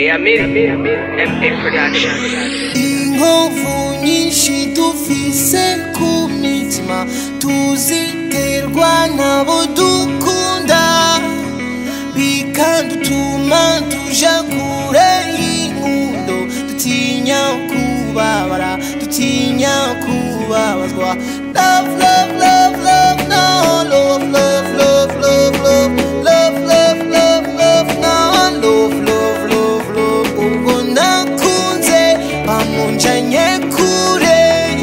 MA Production. Inkovu nyinshi dufise ku mitima tuziterwa nabo dukunda, bikadutuma tuja kure y'inkundo, dutinya kubabara, dutinya kubabazwa. Love, love, love, love, no. Love, love, love, love, love, love, love, love, love, no. Love, love, love, love, ubwo nakunze bamunjanye kure,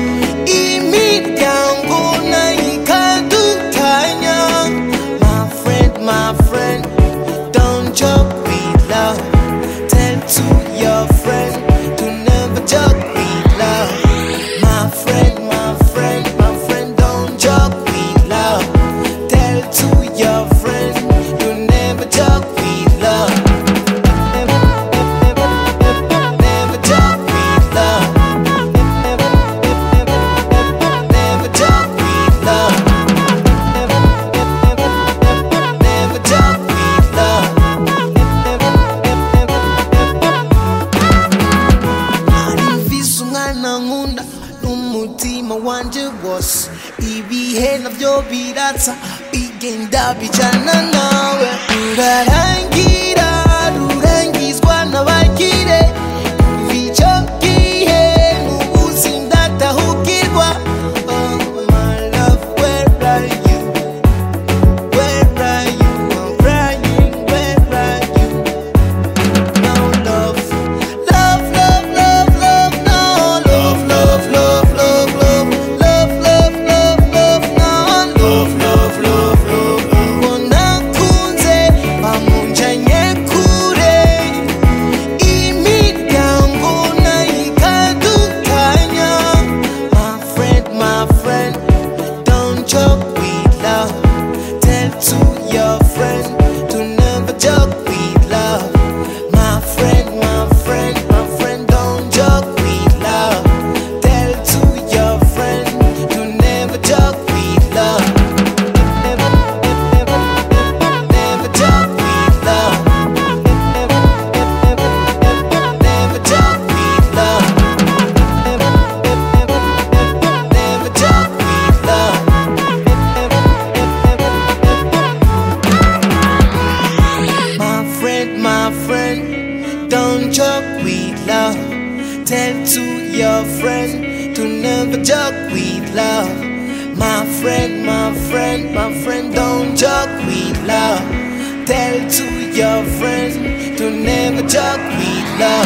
imiryango nayo ikadutanya. My friend, don't joke with love. Tell to your friend to never joke with love. My friend, don't joke with love. Tell to your friend to never joke with love. Never joke with love. Never joke with love. Never joke with love. Narimvise umwana nkunda n'umutima wanje wose, ibihe navyo biratsa bigenda bijana nawe. Rurarangira rurangizwa n'abakire, kuva ico gihe n'ubuzi ndatahukirwa. Oh my love, where are you? Where are you? I'm crying, where are you? No love, love, love, love, love, no. Love, love, love, love, love, love, love, love, love, no. Love, love, love, love, ubwo nakunze bamunjanye kure, imiryango nayo ikadutanya. My friend, don't joke with love. Tell to your friend to never joke with love. My friend, don't joke with love. Tell to your friend to never joke with love. Never joke with love. Never joke with love. Never joke with love. My friend, don't joke with love. Tell to your friend to never joke with love. My friend, don't joke with love. Tell to your friend to never joke with love.